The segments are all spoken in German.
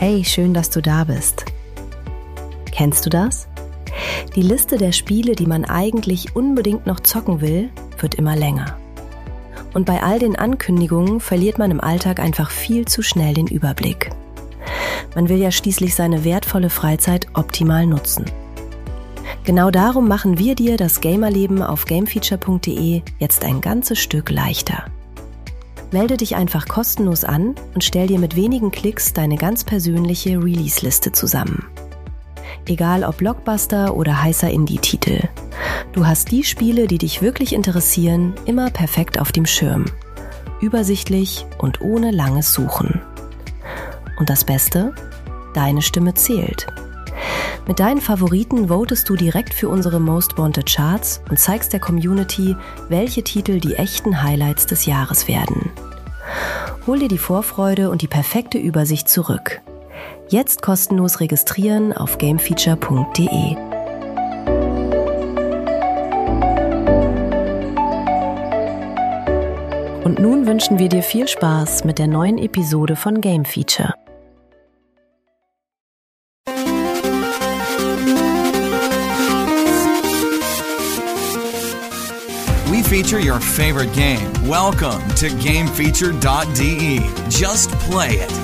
Hey, schön, dass du da bist. Kennst du das? Die Liste der Spiele, die man eigentlich unbedingt noch zocken will, wird immer länger. Und bei all den Ankündigungen verliert man im Alltag einfach viel zu schnell den Überblick. Man will ja schließlich seine wertvolle Freizeit optimal nutzen. Genau darum machen wir dir das Gamerleben auf gamefeature.de jetzt ein ganzes Stück leichter. Melde dich einfach kostenlos an und stell dir mit wenigen Klicks deine ganz persönliche Release-Liste zusammen. Egal ob Blockbuster oder heißer Indie-Titel. Du hast die Spiele, die dich wirklich interessieren, immer perfekt auf dem Schirm. Übersichtlich und ohne langes Suchen. Und das Beste? Deine Stimme zählt. Mit deinen Favoriten votest du direkt für unsere Most Wanted Charts und zeigst der Community, welche Titel die echten Highlights des Jahres werden. Hol dir die Vorfreude und die perfekte Übersicht zurück. Jetzt kostenlos registrieren auf gamefeature.de. Und nun wünschen wir dir viel Spaß mit der neuen Episode von Game Feature. We feature your favorite game. Welcome to GameFeature.de. Just play it.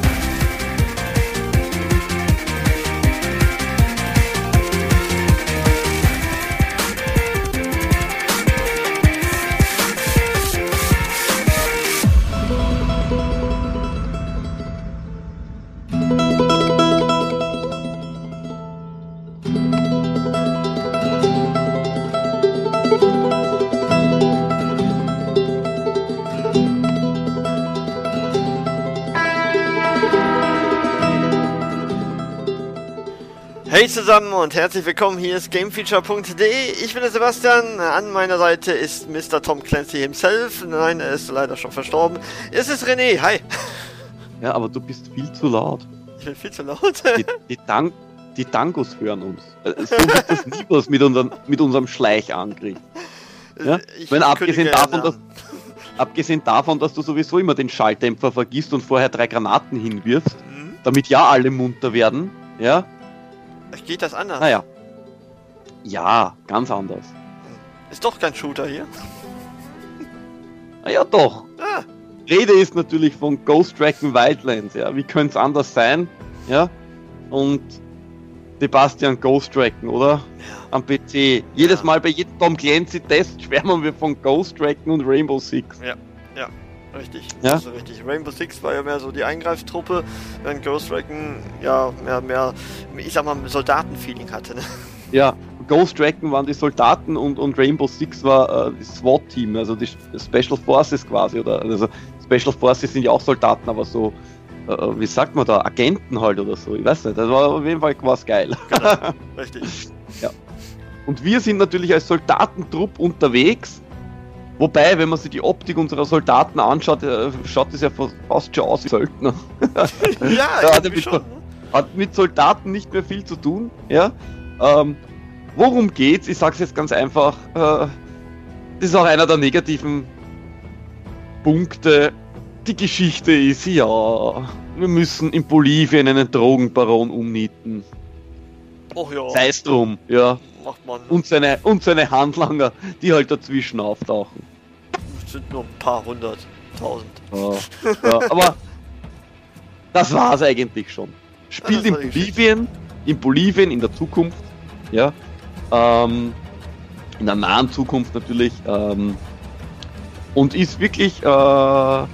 Hey zusammen und herzlich willkommen, hier ist GameFeature.de. Ich bin der Sebastian, an meiner Seite ist Mr. Tom Clancy himself. Nein, er ist leider schon verstorben. Es ist René, hi. Ja, aber du bist viel zu laut. Ich bin viel zu laut. Die Tangos hören uns. So wird das nie was mit unserem Schleichangriff. Ja? Abgesehen davon, dass du sowieso immer den Schalldämpfer vergisst und vorher 3 Granaten hinwirfst, damit ja alle munter werden, ja? Geht das anders? Naja. Ja, ganz anders. Ist doch kein Shooter hier. Naja, doch. Ah. Rede ist natürlich von Ghost Recon Wildlands, ja. Wie könnte es anders sein? Ja. Und Sebastian Ghost Recon, oder? Ja. Am PC. Jedes Mal bei jedem Tom Clancy Test schwärmen wir von Ghost Recon und Rainbow Six. Ja. Richtig, ja? Das ist richtig. Rainbow Six war ja mehr so die Eingreiftruppe, während Ghost Recon ja mehr, ich sag mal, Soldatenfeeling hatte, ne? Ja, Ghost Recon waren die Soldaten und Rainbow Six war das SWAT-Team, also die Special Forces quasi, oder also Special Forces sind ja auch Soldaten, aber so, wie sagt man da, Agenten halt oder so, ich weiß nicht, das war auf jeden Fall was geil. Genau, richtig. Ja. Und wir sind natürlich als Soldatentrupp unterwegs. Wobei, wenn man sich die Optik unserer Soldaten anschaut, schaut das ja fast schon aus wie Söldner. Ja, hat mit Soldaten nicht mehr viel zu tun. Ja? Worum geht's? Ich sag's jetzt ganz einfach. Das ist auch einer der negativen Punkte. Die Geschichte ist, ja, wir müssen in Bolivien einen Drogenbaron umnieten. Oh ja. Sei es drum, ja. Macht man. Und seine Handlanger, die halt dazwischen auftauchen. Das sind nur ein paar 100.000. Ja, aber das war's eigentlich schon. Spielt in Bolivien in der Zukunft, ja, in der nahen Zukunft natürlich, und ist wirklich, dort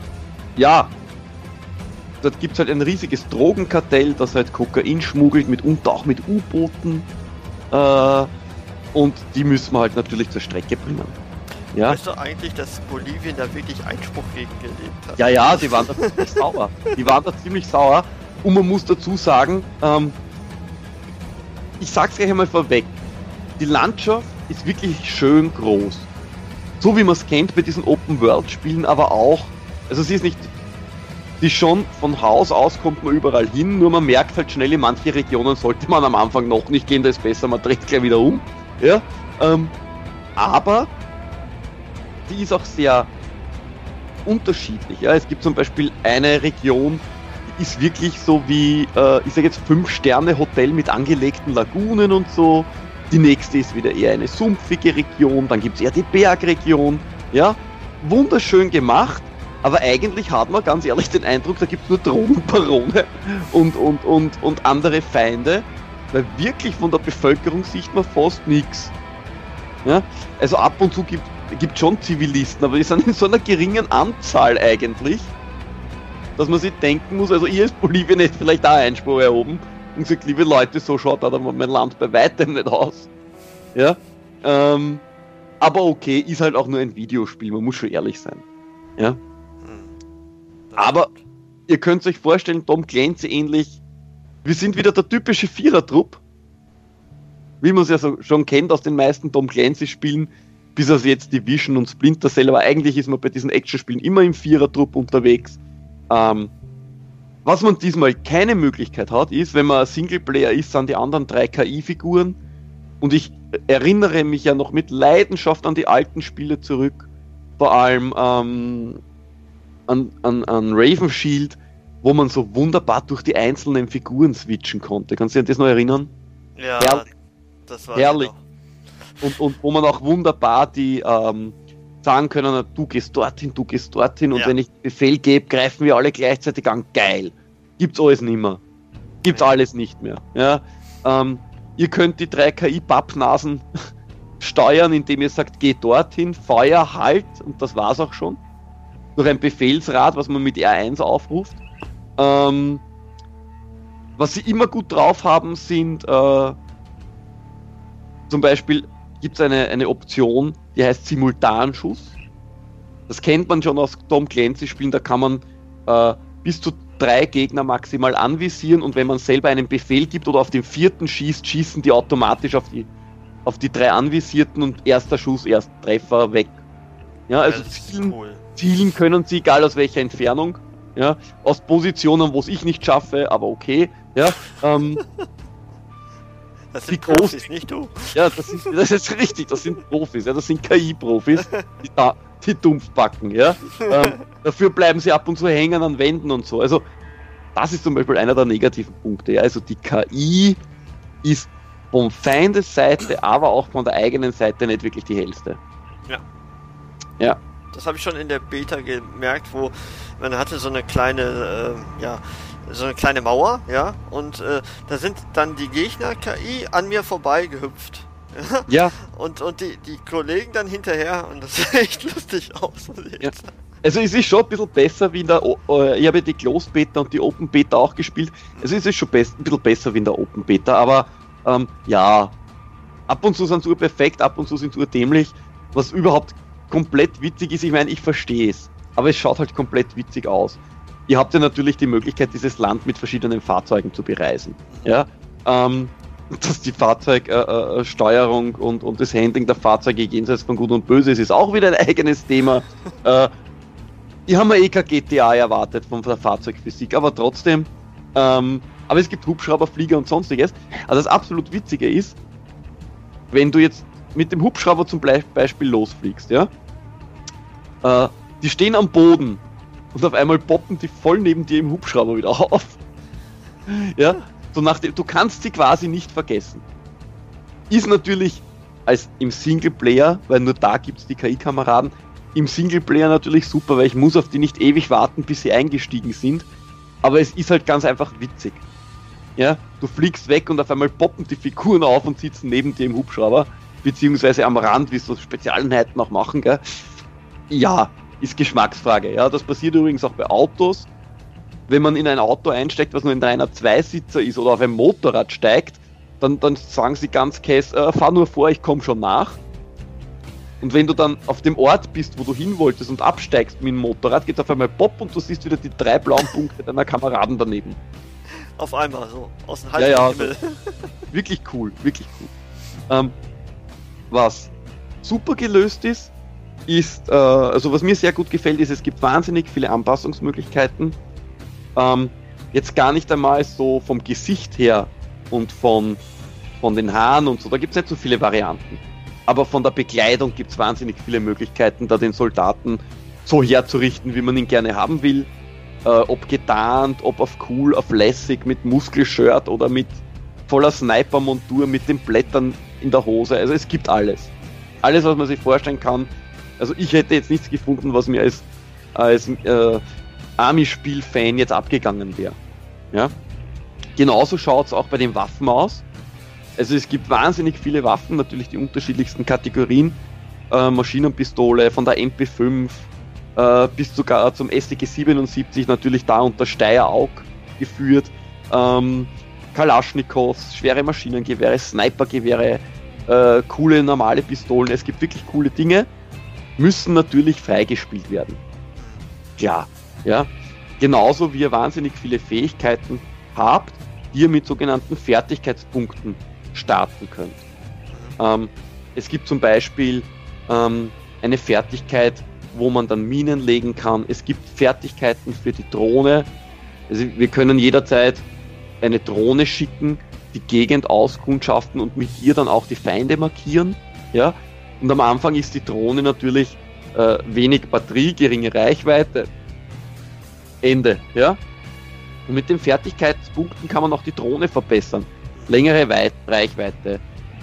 gibt's halt ein riesiges Drogenkartell, das halt Kokain schmuggelt, mitunter auch mit U-Booten, und die müssen wir halt natürlich zur Strecke bringen. Ja? Weißt du eigentlich, dass Bolivien da wirklich Einspruch gegen gelebt hat? Ja, die waren da ziemlich sauer. Und man muss dazu sagen, ich sag's gleich einmal vorweg, die Landschaft ist wirklich schön groß. So wie man es kennt bei diesen Open-World-Spielen, aber auch, also sie ist nicht, die schon von Haus aus kommt man überall hin, nur man merkt halt schnell, in manche Regionen sollte man am Anfang noch nicht gehen, da ist besser, man dreht gleich wieder um. Ja? Aber die ist auch sehr unterschiedlich. Ja? Es gibt zum Beispiel eine Region, ist wirklich so wie, ich sage jetzt 5-Sterne-Hotel mit angelegten Lagunen und so. Die nächste ist wieder eher eine sumpfige Region, dann gibt es eher die Bergregion. Ja, wunderschön gemacht, aber eigentlich hat man ganz ehrlich den Eindruck, da gibt es nur Drogenbarone und andere Feinde, weil wirklich von der Bevölkerung sieht man fast nichts. Ja, also ab und zu gibt schon Zivilisten, aber die sind in so einer geringen Anzahl eigentlich, dass man sich denken muss, also ihr als Bolivien hätte vielleicht auch Einspruch erhoben und gesagt, liebe Leute, so schaut da mein Land bei weitem nicht aus. Ja, aber okay, ist halt auch nur ein Videospiel, man muss schon ehrlich sein. Ja, aber ihr könnt euch vorstellen, Tom Clancy ähnlich, wir sind wieder der typische Vierertrupp, wie man es ja so schon kennt aus den meisten Tom Clancy-Spielen, bis auf jetzt Division und Splinter Cell, aber eigentlich ist man bei diesen Action-Spielen immer im Vierertrupp unterwegs. Was man diesmal keine Möglichkeit hat, ist, wenn man ein Singleplayer ist, sind die anderen 3 KI-Figuren, und ich erinnere mich ja noch mit Leidenschaft an die alten Spiele zurück, vor allem an Raven Shield, wo man so wunderbar durch die einzelnen Figuren switchen konnte. Kannst du dich an das noch erinnern? Ja, herrlich. Das war herrlich. Und wo man auch wunderbar die sagen können, du gehst dorthin und wenn ich Befehl gebe, greifen wir alle gleichzeitig an. Geil. Gibt's alles nicht mehr. Gibt's alles nicht mehr. Ja? Ihr könnt die 3 KI-Pappnasen steuern, indem ihr sagt, geh dorthin, Feuer, Halt, und das war's auch schon. Durch ein Befehlsrad, was man mit R1 aufruft. Was sie immer gut drauf haben, sind zum Beispiel gibt es eine Option, die heißt Simultanschuss. Das kennt man schon aus Tom Clancy-Spielen, da kann man bis zu 3 Gegner maximal anvisieren, und wenn man selber einen Befehl gibt oder auf den 4. schießt, schießen die automatisch auf die 3 Anvisierten, und erster Schuss, erster Treffer, weg. Ja, also zielen können sie, egal aus welcher Entfernung. Ja, aus Positionen, wo es ich nicht schaffe, aber okay. Ja, das sind Profis, nicht du. Ja, das ist richtig, das sind Profis, ja, das sind KI-Profis, die dumpf backen, ja. Dafür bleiben sie ab und zu hängen an Wänden und so. Also, das ist zum Beispiel einer der negativen Punkte. Ja. Also, die KI ist von Feindesseite, aber auch von der eigenen Seite nicht wirklich die hellste. Ja. Ja. Das habe ich schon in der Beta gemerkt, wo man hatte so eine kleine, so eine kleine Mauer, ja, und da sind dann die Gegner KI an mir vorbei gehüpft. Ja. Und die Kollegen dann hinterher, und das sah echt lustig aus. Ja. Also es ist schon ein bisschen besser wie in der, ich habe die Closed Beta und die Open Beta auch gespielt, also es ist schon ein bisschen besser wie in der Open Beta, aber ja, ab und zu sind sie perfekt, ab und zu sind sie dämlich, was überhaupt komplett witzig ist. Ich meine, ich verstehe es, aber es schaut halt komplett witzig aus. Ihr habt ja natürlich die Möglichkeit, dieses Land mit verschiedenen Fahrzeugen zu bereisen. Ja, dass die Fahrzeugsteuerung und das Handling der Fahrzeuge jenseits von Gut und Böse ist auch wieder ein eigenes Thema. Die haben ja kein GTA erwartet von der Fahrzeugphysik, aber trotzdem. Aber es gibt Hubschrauber, Flieger und sonstiges. Also das absolut Witzige ist, wenn du jetzt mit dem Hubschrauber zum Beispiel losfliegst, ja, die stehen am Boden und auf einmal poppen die voll neben dir im Hubschrauber wieder auf. Ja, so du kannst sie quasi nicht vergessen. Ist natürlich als im Singleplayer, weil nur da gibt es die KI-Kameraden, im Singleplayer natürlich super, weil ich muss auf die nicht ewig warten, bis sie eingestiegen sind, aber es ist halt ganz einfach witzig. Ja, du fliegst weg und auf einmal poppen die Figuren auf und sitzen neben dir im Hubschrauber, beziehungsweise am Rand, wie so Spezialeinheiten auch machen, gell? Ja, ist Geschmacksfrage. Ja, das passiert übrigens auch bei Autos. Wenn man in ein Auto einsteigt, was nur ein reiner Zweisitzer ist, oder auf ein Motorrad steigt, dann sagen sie ganz käs, fahr nur vor, ich komme schon nach. Und wenn du dann auf dem Ort bist, wo du hin wolltest und absteigst mit dem Motorrad, geht auf einmal Pop und du siehst wieder die 3 blauen Punkte deiner Kameraden daneben. Auf einmal, so, aus dem halben Himmel. Also, wirklich cool, wirklich cool. Was super gelöst ist, also was mir sehr gut gefällt, ist, es gibt wahnsinnig viele Anpassungsmöglichkeiten. Jetzt gar nicht einmal so vom Gesicht her und von den Haaren und so, da gibt es nicht so viele Varianten. Aber von der Bekleidung gibt es wahnsinnig viele Möglichkeiten, da den Soldaten so herzurichten, wie man ihn gerne haben will. ob getarnt, ob auf cool, auf lässig, mit Muskelshirt oder mit voller Sniper-Montur, mit den Blättern in der Hose. Also es gibt alles. Alles, was man sich vorstellen kann. Also ich hätte jetzt nichts gefunden, was mir als Army-Spiel-Fan jetzt abgegangen wäre. Ja? Genauso schaut es auch bei den Waffen aus. Also es gibt wahnsinnig viele Waffen, natürlich die unterschiedlichsten Kategorien. Maschinenpistole von der MP5 bis sogar zum StG 77, natürlich da unter Steyr-Aug geführt. Kalaschnikows, schwere Maschinengewehre, Snipergewehre, coole normale Pistolen. Es gibt wirklich coole Dinge, müssen natürlich freigespielt werden. Klar, ja. Genauso wie ihr wahnsinnig viele Fähigkeiten habt, die ihr mit sogenannten Fertigkeitspunkten starten könnt. Es gibt zum Beispiel eine Fertigkeit, wo man dann Minen legen kann. Es gibt Fertigkeiten für die Drohne. Also wir können jederzeit eine Drohne schicken, die Gegend auskundschaften und mit ihr dann auch die Feinde markieren. Ja? Und am Anfang ist die Drohne natürlich wenig Batterie, geringe Reichweite. Ende. Ja? Und mit den Fertigkeitspunkten kann man auch die Drohne verbessern. Längere Reichweite,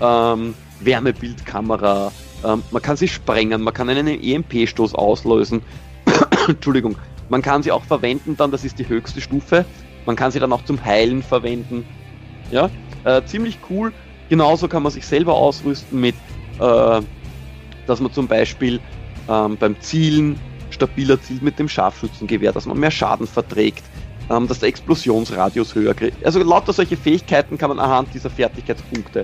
Wärmebildkamera, man kann sie sprengen, man kann einen EMP-Stoß auslösen. Entschuldigung. Man kann sie auch verwenden dann, das ist die höchste Stufe. Man kann sie dann auch zum Heilen verwenden. Ja, ziemlich cool. Genauso kann man sich selber ausrüsten mit, dass man zum Beispiel beim Zielen stabiler zielt mit dem Scharfschützengewehr, dass man mehr Schaden verträgt, dass der Explosionsradius höher kriegt. Also lauter solche Fähigkeiten kann man anhand dieser Fertigkeitspunkte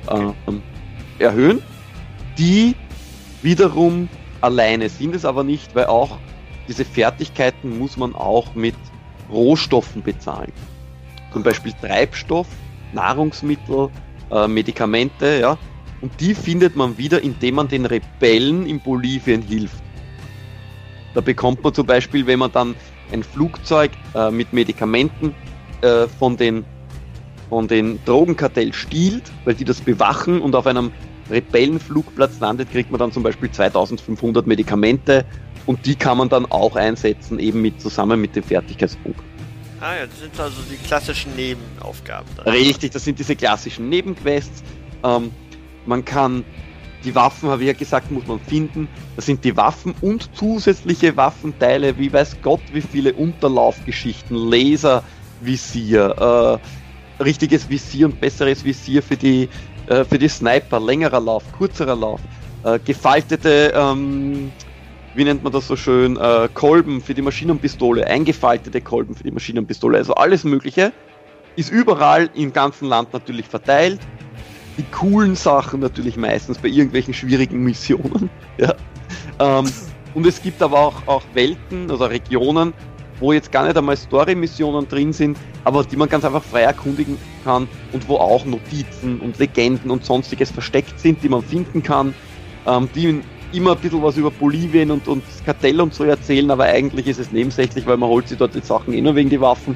erhöhen. Die wiederum alleine sind es aber nicht, weil auch diese Fertigkeiten muss man auch mit Rohstoffen bezahlen. Zum Beispiel Treibstoff, Nahrungsmittel, Medikamente, ja. Und die findet man wieder, indem man den Rebellen in Bolivien hilft. Da bekommt man zum Beispiel, wenn man dann ein Flugzeug mit Medikamenten von den Drogenkartell stiehlt, weil die das bewachen und auf einem Rebellenflugplatz landet, kriegt man dann zum Beispiel 2500 Medikamente und die kann man dann auch einsetzen, eben zusammen mit dem Fertigkeitspunkt. Ah ja, das sind also die klassischen Nebenaufgaben. Dann. Richtig, das sind diese klassischen Nebenquests. Man kann die Waffen, habe ich ja gesagt, muss man finden. Das sind die Waffen und zusätzliche Waffenteile, wie weiß Gott, wie viele Unterlaufgeschichten, Laservisier, richtiges Visier und besseres Visier für die Sniper, längerer Lauf, kürzerer Lauf, gefaltete, wie nennt man das so schön, Kolben für die Maschinenpistole, eingefaltete Kolben für die Maschinenpistole, also alles Mögliche, ist überall im ganzen Land natürlich verteilt. Die coolen Sachen natürlich meistens bei irgendwelchen schwierigen Missionen. Ja. Und es gibt aber auch Welten, also Regionen, wo jetzt gar nicht einmal Story-Missionen drin sind, aber die man ganz einfach frei erkundigen kann und wo auch Notizen und Legenden und sonstiges versteckt sind, die man finden kann, die immer ein bisschen was über Bolivien und das Kartell und so erzählen, aber eigentlich ist es nebensächlich, weil man holt sich dort die Sachen nur wegen die Waffen.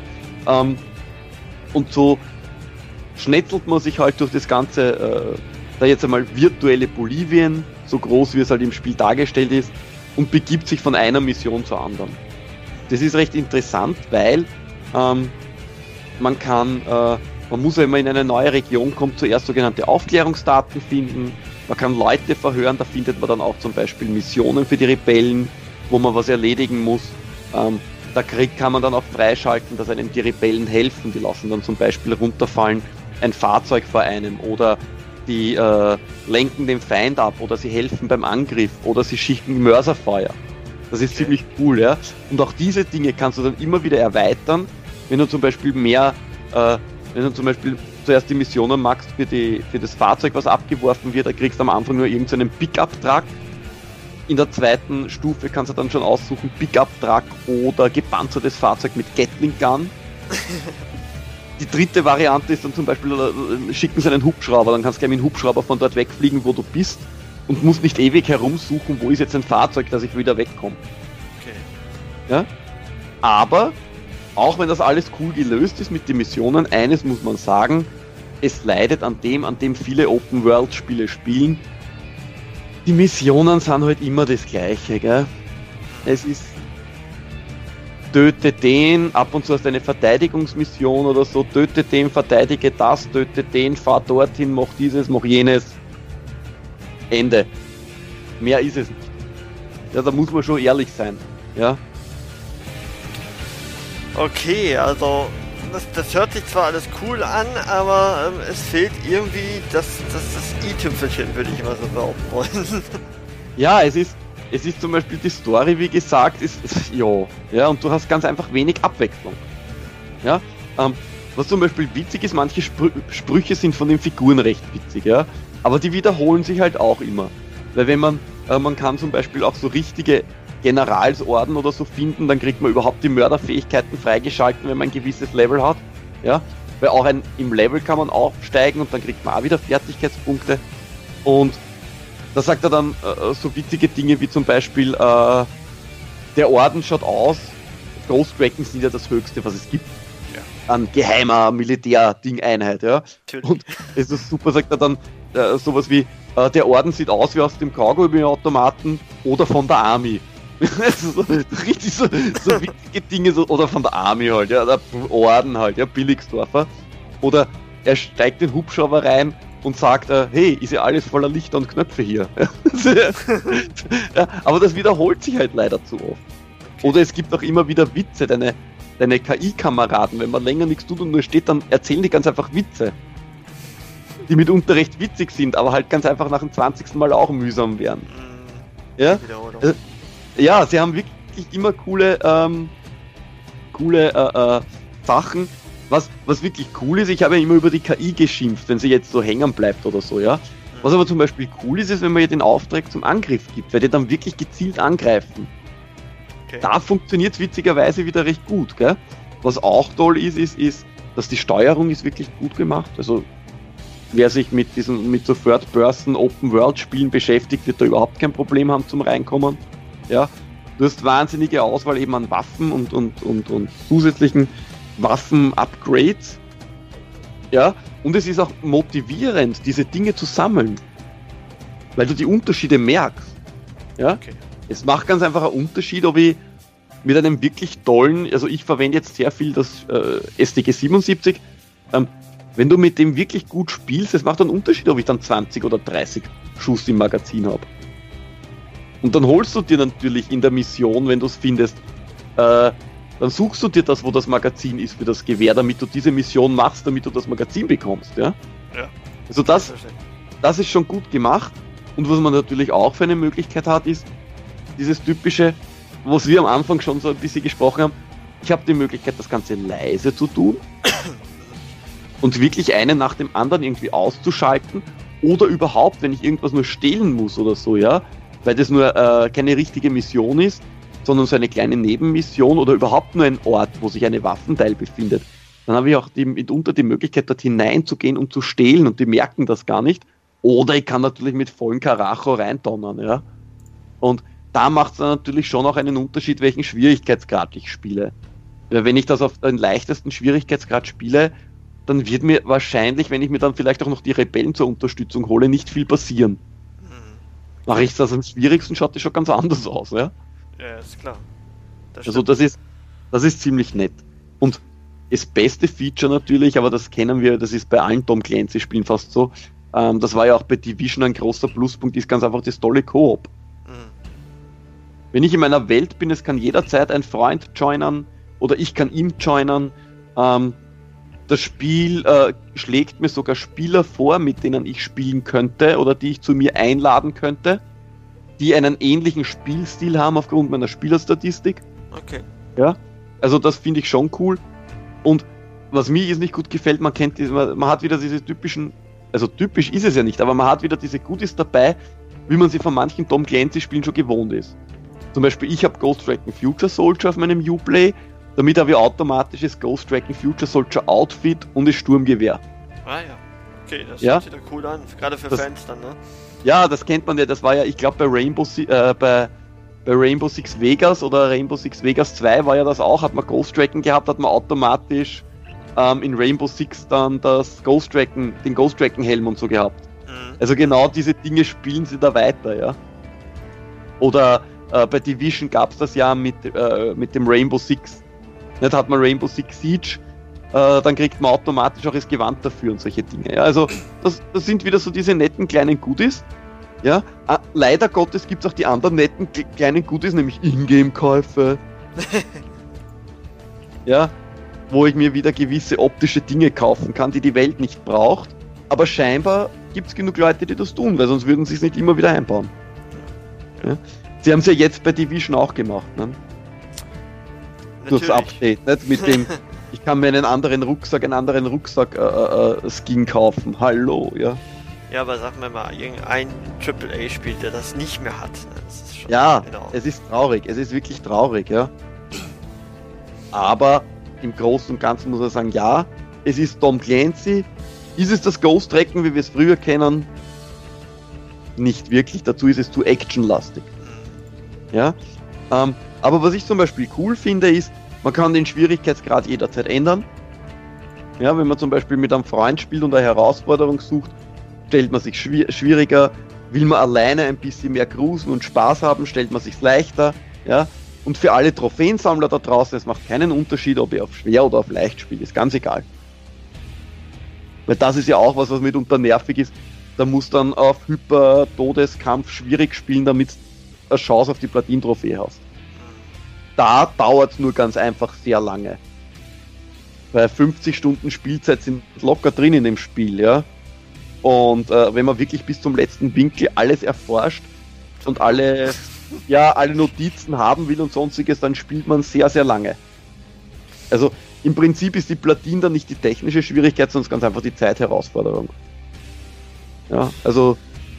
Und so schnetzelt man sich halt durch das ganze, da jetzt einmal virtuelle Bolivien, so groß wie es halt im Spiel dargestellt ist, und begibt sich von einer Mission zur anderen. Das ist recht interessant, weil man muss, wenn man in eine neue Region kommt, zuerst sogenannte Aufklärungsdaten finden. Man kann Leute verhören, da findet man dann auch zum Beispiel Missionen für die Rebellen, wo man was erledigen muss. Da kann man dann auch freischalten, dass einem die Rebellen helfen. Die lassen dann zum Beispiel runterfallen ein Fahrzeug vor einem oder die lenken den Feind ab oder sie helfen beim Angriff oder sie schicken Mörserfeuer. Das ist ziemlich cool, ja. Und auch diese Dinge kannst du dann immer wieder erweitern, wenn du zum Beispiel zuerst die Missionen machst für das Fahrzeug, was abgeworfen wird, da kriegst du am Anfang nur irgendeinen Pickup-Truck. In der zweiten Stufe kannst du dann schon aussuchen, Pickup-Truck oder gepanzertes Fahrzeug mit Gatling Gun. Die dritte Variante ist dann zum Beispiel, schicken sie einen Hubschrauber, dann kannst du gleich mit dem Hubschrauber von dort wegfliegen, wo du bist und musst nicht ewig herumsuchen, wo ist jetzt ein Fahrzeug, dass ich wieder wegkomme. Okay. Ja? Aber, auch wenn das alles cool gelöst ist mit den Missionen, eines muss man sagen, es leidet an dem viele Open-World-Spiele spielen. Die Missionen sind halt immer das Gleiche, gell? Es ist töte den, ab und zu hast du eine Verteidigungsmission oder so, töte den, verteidige das, töte den, fahr dorthin, mach dieses, mach jenes. Ende. Mehr ist es nicht. Ja, da muss man schon ehrlich sein. Ja. Okay, also das hört sich zwar alles cool an, aber es fehlt irgendwie das i-Tüpfelchen, würde ich mal so behaupten wollen. Ja, es ist zum Beispiel die Story, wie gesagt, ja, und du hast ganz einfach wenig Abwechslung. Ja, was zum Beispiel witzig ist, manche Sprüche sind von den Figuren recht witzig, ja, aber die wiederholen sich halt auch immer. Weil wenn man kann zum Beispiel auch so richtige Generalsorden oder so finden, dann kriegt man überhaupt die Mörderfähigkeiten freigeschalten, wenn man ein gewisses Level hat, ja, weil auch im Level kann man aufsteigen und dann kriegt man auch wieder Fertigkeitspunkte und da sagt er dann so witzige Dinge wie zum Beispiel, der Orden schaut aus, Ghost Dragons sind ja das Höchste, was es gibt, ja, an geheimer Militär-Ding-Einheit, ja. Natürlich. Und es ist super, sagt er dann sowas wie, der Orden sieht aus wie aus dem Kaugummi-Automaten oder von der Army. so, richtig so witzige Dinge, so, oder von der Army halt, ja, der Orden halt, ja, Billigsdorfer. Oder er steigt den Hubschrauber rein und sagt, hey, ist ja alles voller Lichter und Knöpfe hier. Ja, aber das wiederholt sich halt leider zu oft. Oder es gibt auch immer wieder Witze, deine KI-Kameraden, wenn man länger nichts tut und nur steht, dann erzählen die ganz einfach Witze. Die mitunter recht witzig sind, aber halt ganz einfach nach dem 20. Mal auch mühsam werden. Ja? Ja, sie haben wirklich immer coole Sachen. Was wirklich cool ist, ich habe ja immer über die KI geschimpft, wenn sie jetzt so hängen bleibt oder so, ja. Was aber zum Beispiel cool ist, wenn man ihr den Auftrag zum Angriff gibt, weil die dann wirklich gezielt angreifen. Okay. Da funktioniert es witzigerweise wieder recht gut, gell? Was auch toll ist, dass die Steuerung ist wirklich gut gemacht. Also wer sich mit so Third-Person Open-World-Spielen beschäftigt, wird da überhaupt kein Problem haben zum Reinkommen. Ja, du hast wahnsinnige Auswahl eben an Waffen und zusätzlichen Waffen-Upgrades. Ja, und es ist auch motivierend, diese Dinge zu sammeln, weil du die Unterschiede merkst. Ja, okay. Es macht ganz einfach einen Unterschied, ob ich mit einem wirklich tollen, also ich verwende jetzt sehr viel das STG 77, wenn du mit dem wirklich gut spielst, es macht einen Unterschied, ob ich dann 20 oder 30 Schuss im Magazin habe. Und dann holst du dir natürlich in der Mission, wenn du es findest, dann suchst du dir das, wo das Magazin ist für das Gewehr, damit du diese Mission machst, damit du das Magazin bekommst, ja? Ja. Also das ist schon gut gemacht. Und was man natürlich auch für eine Möglichkeit hat, ist dieses typische, was wir am Anfang schon so ein bisschen gesprochen haben, ich habe die Möglichkeit, das Ganze leise zu tun und wirklich einen nach dem anderen irgendwie auszuschalten oder überhaupt, wenn ich irgendwas nur stehlen muss oder so, ja, weil das nur keine richtige Mission ist, sondern so eine kleine Nebenmission oder überhaupt nur ein Ort, wo sich eine Waffenteil befindet, dann habe ich auch mitunter die Möglichkeit, dort hineinzugehen und zu stehlen und die merken das gar nicht. Oder ich kann natürlich mit vollem Karacho reindonnern, ja. Und da macht es dann natürlich schon auch einen Unterschied, welchen Schwierigkeitsgrad ich spiele. Weil wenn ich das auf den leichtesten Schwierigkeitsgrad spiele, dann wird mir wahrscheinlich, wenn ich mir dann vielleicht auch noch die Rebellen zur Unterstützung hole, nicht viel passieren. Mache ich das am schwierigsten, schaut das schon ganz anders aus, ja? Ja, ist klar. Also das ist ziemlich nett. Und das beste Feature natürlich, aber das kennen wir, das ist bei allen Tom Clancy Spielen fast so, das war ja auch bei Division ein großer Pluspunkt, ist ganz einfach das tolle Koop. Wenn ich in meiner Welt bin, es kann jederzeit ein Freund joinen oder ich kann ihm joinen. Das Spiel schlägt mir sogar Spieler vor, mit denen ich spielen könnte oder die ich zu mir einladen könnte, die einen ähnlichen Spielstil haben aufgrund meiner Spielerstatistik. Okay. Ja, also das finde ich schon cool. Und was mir jetzt nicht gut gefällt, man hat wieder diese typischen, also typisch ist es ja nicht, aber man hat wieder diese Goodies dabei, wie man sie von manchen Tom Clancy Spielen schon gewohnt ist. Zum Beispiel, ich habe Ghost Recon Future Soldier auf meinem Uplay, damit habe ich automatisch das Ghost Recon Future Soldier Outfit und das Sturmgewehr. Ah ja, okay, das hört sich da cool an, gerade für Fans dann, ne? Ja, das kennt man ja, das war ja, ich glaube bei Rainbow Six Vegas oder Rainbow Six Vegas 2 war ja das auch, hat man Ghost Recon gehabt, hat man automatisch in Rainbow Six dann den Ghost Recon Helm und so gehabt. Also genau diese Dinge spielen sie da weiter, ja. Oder bei Division gab es das ja mit dem Rainbow Six Nicht hat man Rainbow Six Siege, dann kriegt man automatisch auch das Gewand dafür und solche Dinge. Ja, also das sind wieder so diese netten kleinen Goodies. Ja, leider Gottes gibt es auch die anderen netten kleinen Goodies, nämlich Ingame-Käufe. Ja, wo ich mir wieder gewisse optische Dinge kaufen kann, die die Welt nicht braucht. Aber scheinbar gibt es genug Leute, die das tun, weil sonst würden sie es nicht immer wieder einbauen. Ja? Sie haben es ja jetzt bei Division auch gemacht, ne? Durchs Update, nicht? Mit dem, ich kann mir einen anderen Rucksack-Skin kaufen. Hallo, ja. Ja, aber sag mir mal, irgendein AAA-Spiel, der das nicht mehr hat. Das ist schon ja, es ist traurig, es ist wirklich traurig, ja. Aber im Großen und Ganzen muss man sagen, ja, es ist Tom Clancy. Ist es das Ghost Recon, wie wir es früher kennen? Nicht wirklich, dazu ist es zu actionlastig. Ja, aber was ich zum Beispiel cool finde, ist, man kann den Schwierigkeitsgrad jederzeit ändern. Ja, wenn man zum Beispiel mit einem Freund spielt und eine Herausforderung sucht, stellt man sich schwieriger. Will man alleine ein bisschen mehr grusen und Spaß haben, stellt man sich leichter. Ja, und für alle Trophäensammler da draußen, es macht keinen Unterschied, ob ihr auf schwer oder auf leicht spielt, ist ganz egal. Weil das ist ja auch was mitunter nervig ist. Da muss dann auf Hyper-Todeskampf schwierig spielen, damit du eine Chance auf die Platin-Trophäe hast. Da dauert es nur ganz einfach sehr lange. Weil 50 Stunden Spielzeit sind locker drin in dem Spiel, ja. Und wenn man wirklich bis zum letzten Winkel alles erforscht und alle Notizen haben will und sonstiges, dann spielt man sehr, sehr lange. Also im Prinzip ist die Platin dann nicht die technische Schwierigkeit, sondern ganz einfach die Zeitherausforderung. Ja, also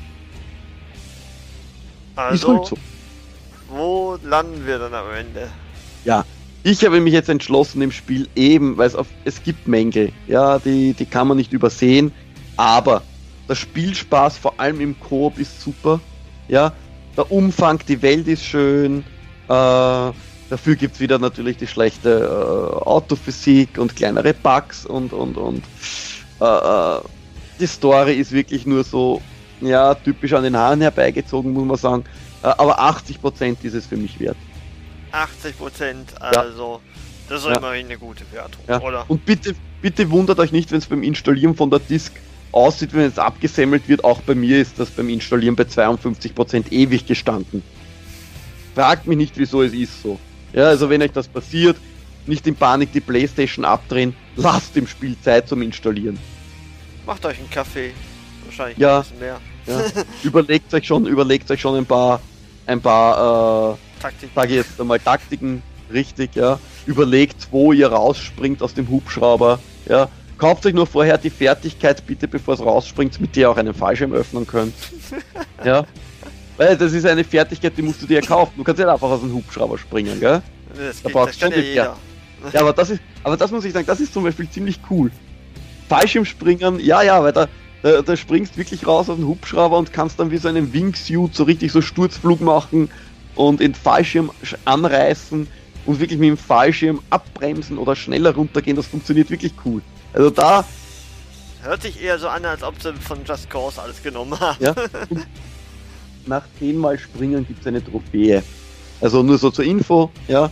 ist halt so. Wo landen wir dann am Ende? Ja, ich habe mich jetzt entschlossen im Spiel eben, weil es gibt Mängel, ja, die kann man nicht übersehen, aber der Spielspaß, vor allem im Koop, ist super, ja, der Umfang, die Welt ist schön, dafür gibt es wieder natürlich die schlechte Autophysik und kleinere Bugs und die Story ist wirklich nur so, ja, typisch an den Haaren herbeigezogen, muss man sagen. Aber 80% ist es für mich wert. 80%, also das ist immerhin eine gute Wertung, oder? Und bitte wundert euch nicht, wenn es beim Installieren von der Disk aussieht, wenn es abgesammelt wird. Auch bei mir ist das beim Installieren bei 52% ewig gestanden. Fragt mich nicht, wieso es ist so. Ja, also wenn euch das passiert, nicht in Panik die Playstation abdrehen, lasst dem Spiel Zeit zum Installieren. Macht euch einen Kaffee, wahrscheinlich ein bisschen mehr. Ja. Überlegt euch schon ein paar sage ich jetzt einmal Taktiken, richtig, ja. Überlegt, wo ihr rausspringt aus dem Hubschrauber, ja. Kauft euch nur vorher die Fertigkeit, bitte, bevor es rausspringt, mit der ihr auch einen Fallschirm öffnen könnt. Ja. Weil das ist eine Fertigkeit, die musst du dir kaufen. Du kannst nicht einfach aus dem Hubschrauber springen, gell? Da brauchst du schon jeder. Ja, aber das muss ich sagen, das ist zum Beispiel ziemlich cool. Fallschirmspringen, ja, weil da springst wirklich raus aus dem Hubschrauber und kannst dann wie so einen Wingsuit so richtig so Sturzflug machen und den Fallschirm anreißen und wirklich mit dem Fallschirm abbremsen oder schneller runtergehen. Das funktioniert wirklich cool. Also da... Hört sich eher so an, als ob sie von Just Cause alles genommen haben. Ja, nach 10 Mal Springen gibt es eine Trophäe. Also nur so zur Info, ja.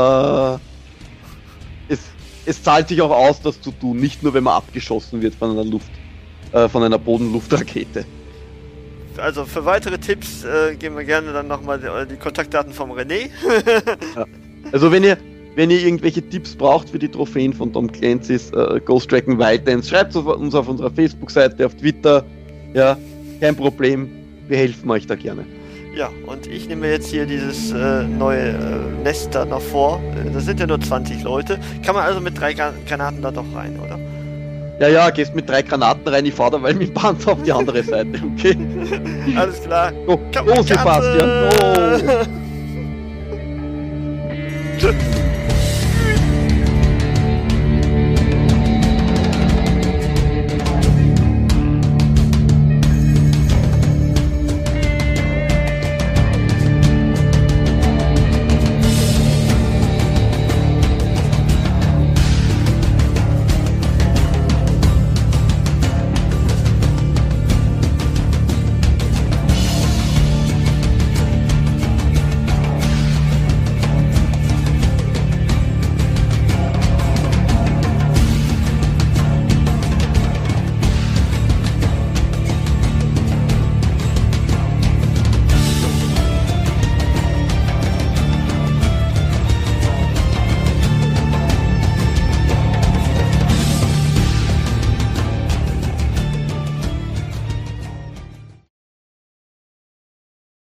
Es zahlt sich auch aus, das zu tun, nicht nur wenn man abgeschossen wird von einer Bodenluftrakete. Also für weitere Tipps geben wir gerne dann nochmal die Kontaktdaten vom René. Ja. Also wenn ihr irgendwelche Tipps braucht für die Trophäen von Tom Clancy's Ghost Recon Wildlands, schreibt uns auf unserer Facebook-Seite, auf Twitter. Ja, kein Problem, wir helfen euch da gerne. Ja, und ich nehme jetzt hier dieses neue Nest da noch vor. Das sind ja nur 20 Leute. Kann man also mit 3 Granaten da doch rein, oder? Ja, gehst mit 3 Granaten rein, ich fahr da weil mit Panzer auf die andere Seite, okay? Alles klar. Oh Sebastian, oh!